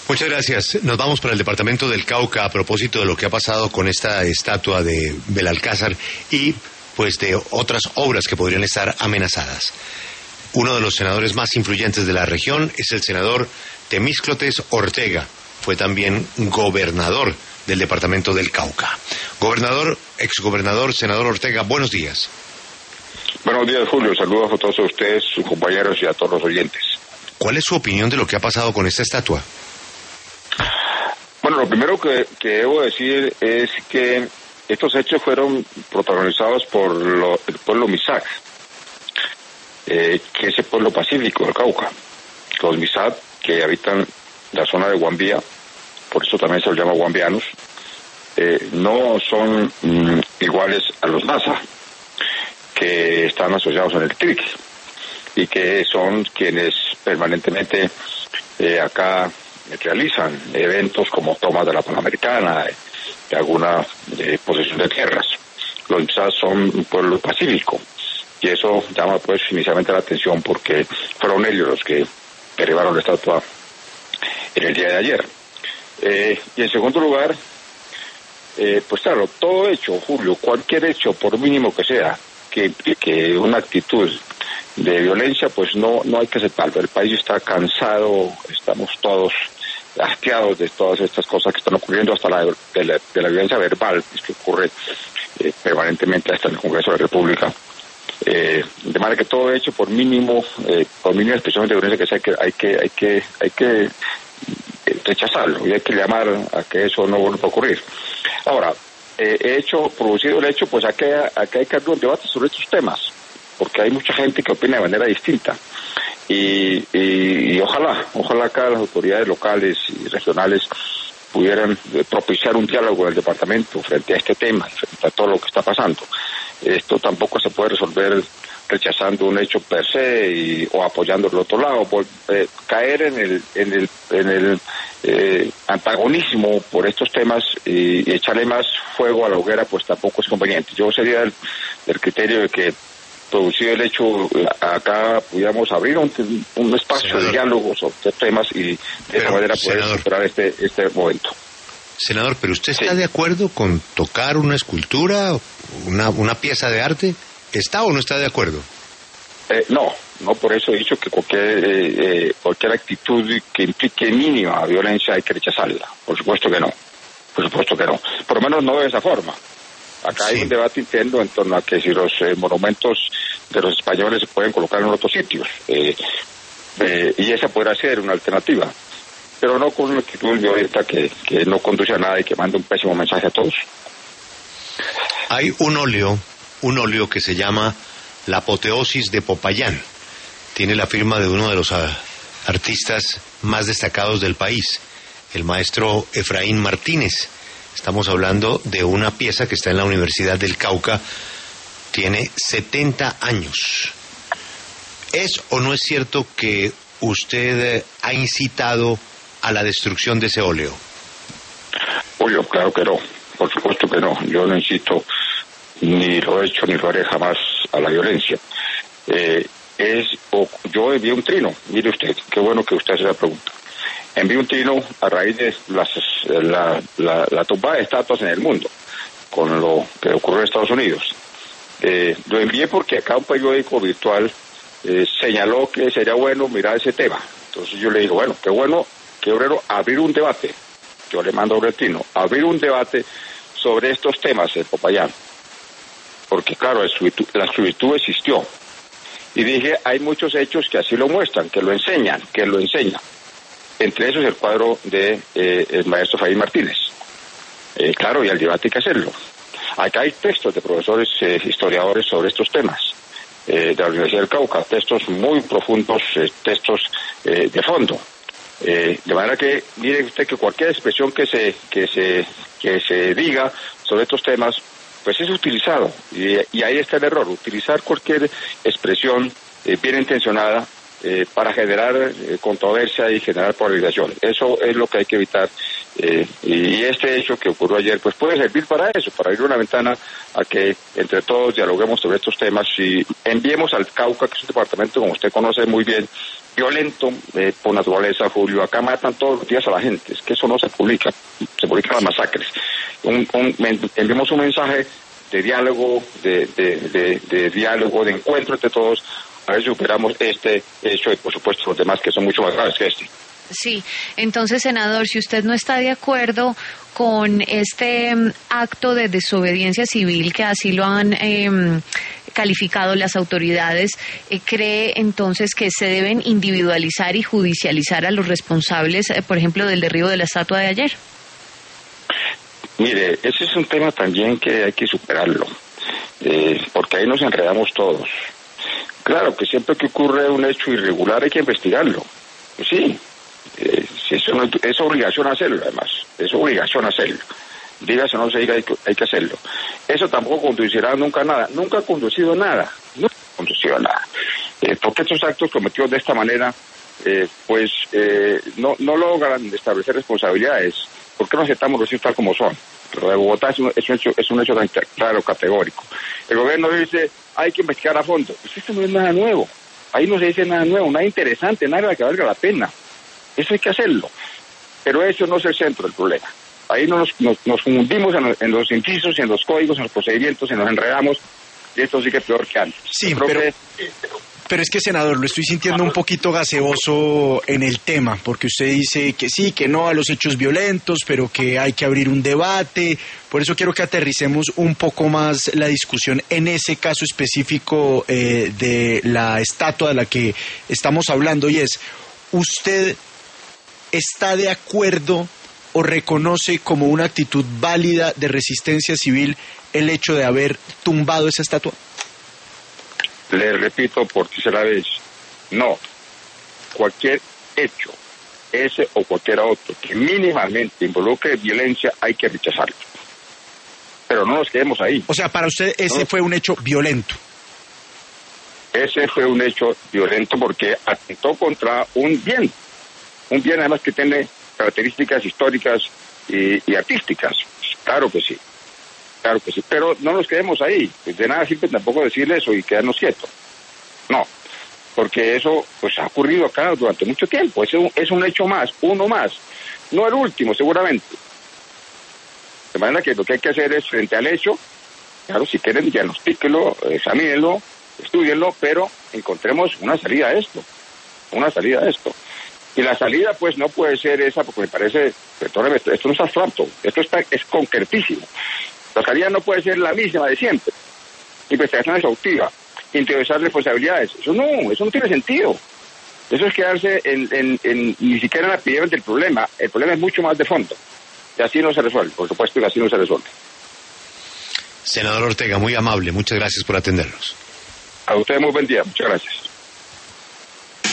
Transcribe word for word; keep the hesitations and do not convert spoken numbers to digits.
Muchas gracias. Nos vamos para el departamento del Cauca a propósito de lo que ha pasado con esta estatua de Belalcázar y pues de otras obras que podrían estar amenazadas. Uno de los senadores más influyentes de la región es el senador Temísclotes Ortega. Fue también gobernador del departamento del Cauca. Gobernador, exgobernador, senador Ortega, buenos días. Buenos días, Julio. Saludos a todos ustedes, sus compañeros y a todos los oyentes. ¿Cuál es su opinión de lo que ha pasado con esta estatua? Bueno, lo primero que, que debo decir es que estos hechos fueron protagonizados por lo, el pueblo Misak, eh, que es el pueblo pacífico del Cauca. Los Misak, que habitan la zona de Guambía, por eso también se los llama guambianos, eh, no son mm, iguales a los Nasa, que están asociados en el T R I C y que son quienes permanentemente eh, acá realizan eventos como tomas de la Panamericana, eh, de alguna eh, posesión de tierras. Los Misak son un pueblo pacífico y eso llama pues inicialmente la atención porque fueron ellos los que derribaron la estatua en el día de ayer. Eh, y en segundo lugar, eh, pues claro, todo hecho, Julio, cualquier hecho, por mínimo que sea, que implique una actitud de violencia, pues no no hay que aceptarlo. El país está cansado, estamos todos hastiados de todas estas cosas que están ocurriendo, hasta la de la, de la violencia verbal que ocurre eh, permanentemente hasta en el Congreso de la República. Eh, de manera que todo hecho, por mínimo, eh, por mínima expresión de violencia que sea, que hay que hay que hay que rechazarlo y hay que llamar a que eso no vuelva a ocurrir. Ahora, eh, he hecho, producido el hecho, pues aquí, aquí hay que abrir un debate sobre estos temas, porque hay mucha gente que opina de manera distinta y, y, y ojalá, ojalá acá las autoridades locales y regionales pudieran propiciar un diálogo en el departamento frente a este tema, frente a todo lo que está pasando. Esto tampoco se puede resolver rechazando un hecho per se y, o apoyando el otro lado. Por, eh, caer en el en el en el eh, antagonismo por estos temas y, y echarle más fuego a la hoguera, pues tampoco es conveniente. Yo sería del, del criterio de que, producido el hecho, acá pudiéramos abrir un, un espacio senador, de diálogo sobre estos temas y de pero, esa manera poder senador, superar este este momento. Senador, ¿pero usted está sí. de acuerdo con tocar una escultura, una una pieza de arte? ¿Está o no está de acuerdo? Eh, no, no, por eso he dicho que cualquier eh, eh, cualquier actitud que implique mínima violencia hay que rechazarla. Por supuesto que no, por supuesto que no. Por lo menos no de esa forma. Acá sí. Hay un debate interno en torno a que si los eh, monumentos de los españoles se pueden colocar en otros sitios. Eh, eh, y esa podrá ser una alternativa. Pero no con una actitud violenta que, que no conduce a nada y que manda un pésimo mensaje a todos. Hay un óleo un óleo que se llama La Apoteosis de Popayán. Tiene la firma de uno de los uh, artistas más destacados del país, el maestro Efraín Martínez. Estamos hablando de una pieza que está en la Universidad del Cauca, tiene setenta años. ¿Es o no es cierto que usted eh, ha incitado a la destrucción de ese óleo? Julio, claro que no, por supuesto que no. Yo no incito, ni lo he hecho ni lo haré jamás a la violencia. Eh, es o, yo envié un trino, mire usted, qué bueno que usted hace la pregunta. Envié un trino a raíz de las, la, la, la tumba de estatuas en el mundo, con lo que ocurrió en Estados Unidos. Eh, lo envié porque acá un periódico virtual eh, señaló que sería bueno mirar ese tema. Entonces yo le digo, bueno, qué bueno, qué bueno abrir un debate. Yo le mando a un trino, abrir un debate sobre estos temas en Popayán. Porque claro, la esclavitud existió. Y dije, hay muchos hechos que así lo muestran, que lo enseñan, que lo enseñan. Entre esos el cuadro de eh, el maestro Efraín Martínez. Eh, claro, y al debate hay que hacerlo. Acá hay textos de profesores eh, historiadores sobre estos temas, eh, de la Universidad del Cauca, textos muy profundos, eh, textos eh, de fondo. Eh, de manera que, mire usted que cualquier expresión que se, que se, que se diga sobre estos temas, pues es utilizado, y, y ahí está el error, utilizar cualquier expresión eh, bien intencionada eh, para generar eh, controversia y generar polarización. Eso es lo que hay que evitar. Eh, y este hecho que ocurrió ayer pues puede servir para eso, para abrir una ventana a que entre todos dialoguemos sobre estos temas y enviemos al Cauca, que es un departamento, como usted conoce muy bien, violento eh, por naturaleza, Julio. Acá matan todos los días a la gente, es que eso no se publica, se publican las masacres. Un, un, enviemos un mensaje de diálogo, de, de, de, de diálogo, de encuentro entre todos, a ver si superamos este hecho y por supuesto los demás que son mucho más graves que este. Sí, entonces, senador, si usted no está de acuerdo con este um, acto de desobediencia civil, que así lo han eh, calificado las autoridades, eh, ¿cree entonces que se deben individualizar y judicializar a los responsables, eh, por ejemplo, del derribo de la estatua de ayer? Mire, ese es un tema también que hay que superarlo, eh, porque ahí nos enredamos todos. Claro que siempre que ocurre un hecho irregular hay que investigarlo, pues sí. Eh, si eso no, es obligación hacerlo, además, es obligación hacerlo. Dígase o no se diga, hay que, hay que hacerlo. Eso tampoco conducirá nunca a nada, nunca ha conducido a nada, nunca ha conducido a nada. Eh, porque estos actos cometidos de esta manera, eh, pues eh, no, no logran establecer responsabilidades. ¿Por qué no aceptamos los hechos tal como son? Lo de Bogotá es un, es un hecho, es un hecho tan claro, categórico. El gobierno dice, hay que investigar a fondo. Pues esto no es nada nuevo. Ahí no se dice nada nuevo, nada interesante, nada que valga la pena. Eso hay que hacerlo, pero eso no es el centro del problema. Ahí nos, nos, nos fundimos en los, en los incisos, en los códigos, en los procedimientos, y nos enredamos, y esto sí que es peor que antes. Sí, pero, que... pero es que, senador, lo estoy sintiendo un poquito gaseoso en el tema, porque usted dice que sí, que no a los hechos violentos, pero que hay que abrir un debate. Por eso quiero que aterricemos un poco más la discusión en ese caso específico eh, de la estatua de la que estamos hablando, y es, ¿usted está de acuerdo o reconoce como una actitud válida de resistencia civil el hecho de haber tumbado esa estatua? Le repito por tercera vez, no. Cualquier hecho, ese o cualquier otro, que mínimamente involucre violencia, hay que rechazarlo. Pero no nos quedemos ahí. O sea, para usted ese no. fue un hecho violento. Ese fue un hecho violento porque atentó contra un bien. Un bien además que tiene características históricas y, y artísticas. Claro que sí. Claro que sí. Pero no nos quedemos ahí. De nada sirve tampoco decir eso y quedarnos quietos. No. Porque eso pues ha ocurrido acá durante mucho tiempo. Es un, es un hecho más, uno más. No el último, seguramente. De manera que lo que hay que hacer es, frente al hecho, claro, si quieren, diagnostíquenlo, examínenlo, estúdienlo, pero encontremos una salida a esto. Una salida a esto. Y la salida, pues, no puede ser esa, porque me parece, perdóneme, esto no es abstracto, esto está, es concretísimo. La salida no puede ser la misma de siempre. Investigación exhaustiva, interiorizar responsabilidades. Eso no, eso no tiene sentido. Eso es quedarse en, en, en ni siquiera en la epidemia del problema. El problema es mucho más de fondo. Y así no se resuelve, por supuesto, y así no se resuelve. Senador Ortega, muy amable, muchas gracias por atendernos. A ustedes muy buen día, muchas gracias.